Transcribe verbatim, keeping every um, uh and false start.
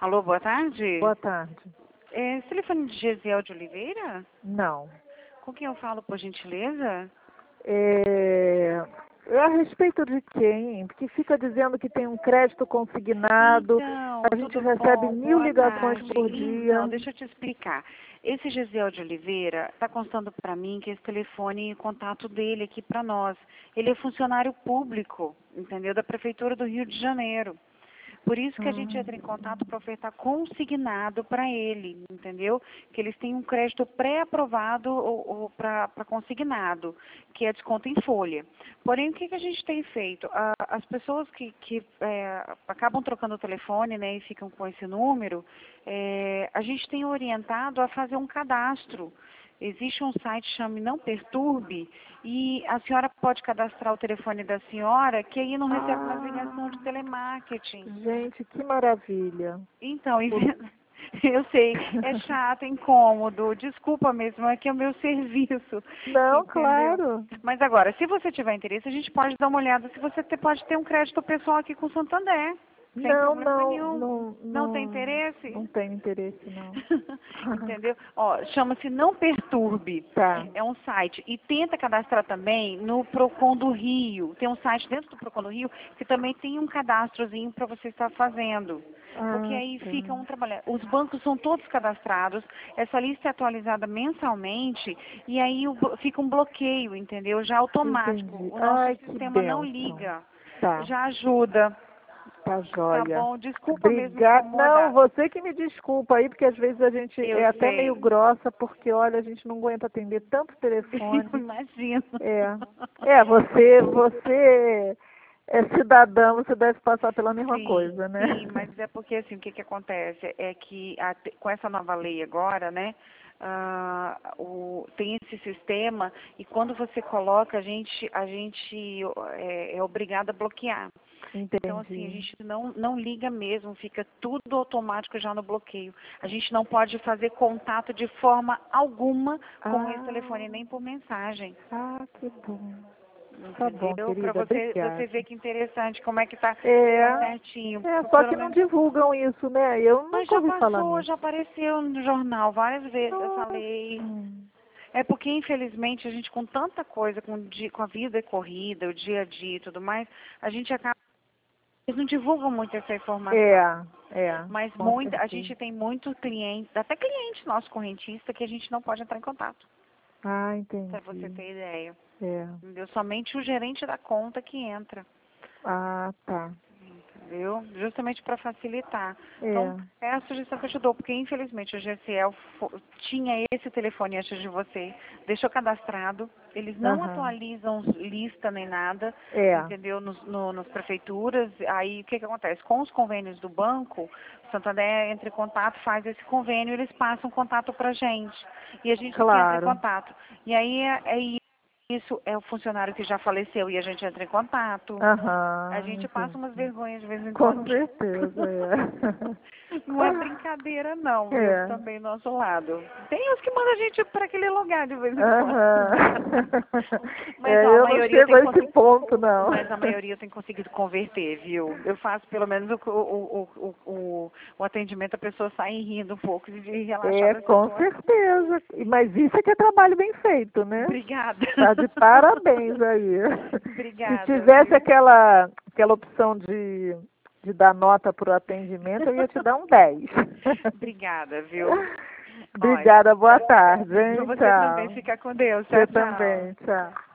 Alô, boa tarde. Boa tarde. É, esse telefone de Gesiel de Oliveira? Não. Com quem eu falo, por gentileza? É... é a respeito de quem? Porque fica dizendo que tem um crédito consignado, Então, a gente tudo recebe bom? mil Boa ligações tarde. por dia. Então, deixa eu te explicar. Esse Gesiel de Oliveira está constando para mim que esse telefone e o contato dele aqui para nós. Ele é funcionário público, entendeu? Da Prefeitura do Rio de Janeiro. Por isso que a gente entra em contato para ofertar consignado para ele, entendeu? Que eles têm um crédito pré-aprovado ou, ou para consignado, que é desconto em folha. Porém, o que, que a gente tem feito? A, as pessoas que, que é, acabam trocando o telefone, né, e ficam com esse número, é, a gente tem orientado a fazer um cadastro. Existe um site que chama Não Perturbe e a senhora pode cadastrar o telefone da senhora, que aí não recebe mais ligação de telemarketing. Gente, que maravilha. Então, eu sei, é chato, é incômodo, desculpa mesmo, é que é o meu serviço. Não, Entendeu? claro. Mas agora, se você tiver interesse, a gente pode dar uma olhada se você te- pode ter um crédito pessoal aqui com o Santander. Sem Não, problema não, nenhum. não, Não tem não, interesse? não tenho interesse, não. Entendeu? Ó, chama-se Não Perturbe. Tá. É um site. E tenta cadastrar também no Procon do Rio. Tem um site dentro do Procon do Rio que também tem um cadastrozinho para você estar fazendo. Porque Ah, aí tá. fica um trabalho. Os bancos são todos cadastrados, essa lista é atualizada mensalmente e aí o blo- fica um bloqueio, entendeu? Já automático. Entendi. O nosso Ai, que sistema não bênção. liga. Tá. Já ajuda. Tá Tá joia. bom? Desculpa mesmo Obrigada. Não, incomodar. você que me desculpa aí, porque às vezes a gente Eu é até meio sei. grossa, porque olha, a gente não aguenta atender tanto telefone. Eu imagino. É. É, você, você é cidadã, você deve passar pela mesma Sim, coisa, né? sim, mas é porque assim, o que que acontece é que a te- com essa nova lei agora, né, ah, o, tem esse sistema e quando você coloca, a gente, a gente é, é obrigado a bloquear. Então, assim, a Entendi. gente não, não liga mesmo, fica tudo automático já no bloqueio. A gente não pode fazer contato de forma alguma com esse Ah, telefone, nem por mensagem. ah, que bom. Tá bom, Entendeu? Para querida, você, obrigada. você ver que interessante, como é que tá, É, tá certinho. é, só Pelo que não menos. divulgam isso, né? Eu Mas nunca já ouvi falar passou, já nisso. apareceu no jornal várias vezes essa Nossa. lei. É porque, infelizmente, a gente com tanta coisa, com, o di- com a vida corrida, o dia a dia e tudo mais, a gente acaba. Eles não divulgam muito essa informação. É, é, Mas com muita, a certeza. gente tem muitos clientes, até cliente nosso correntista, que a gente não pode entrar em contato, Ah, para você entendi. ter ideia. É. Entendeu? Somente o gerente da conta que entra. Ah, tá. Entendeu? Justamente para facilitar. Então, É. é a sugestão que eu te dou, porque infelizmente o G C L fo- tinha esse telefone antes de você, deixou cadastrado, eles não Aham. atualizam lista nem nada, É. entendeu? Nos, no, nas prefeituras, aí o que que acontece? Com os convênios do banco, o Santander entra em contato, faz esse convênio, eles passam contato para gente. E a gente que entra em Claro. contato. E aí é, é isso, é o funcionário que já faleceu e a gente entra em contato. A Aham, gente passa umas entendi. vergonhas de vez em Com quando. certeza, é. Não é brincadeira não, viu? É. Também nosso lado. Tem os que mandam a gente para aquele lugar de vez em quando. Aham. Mas É, ó, a eu não maioria chego tem a esse conseguido. ponto, não. Mas a maioria tem conseguido converter, viu? Eu faço pelo menos o, o, o, o, o, o atendimento, a pessoa sai rindo um pouco de relaxar É, da com situação. certeza. E- Mas isso é que é trabalho bem feito, né? Obrigada. Tá de parabéns aí. Se Obrigada, tivesse viu? aquela, aquela opção de, de dar nota para o atendimento, eu ia te dar um dez. Obrigada, viu? Olha, Obrigada, boa tarde, para hein? você também Tchau. ficar com Deus. Você Tchau, tchau. também, tchau.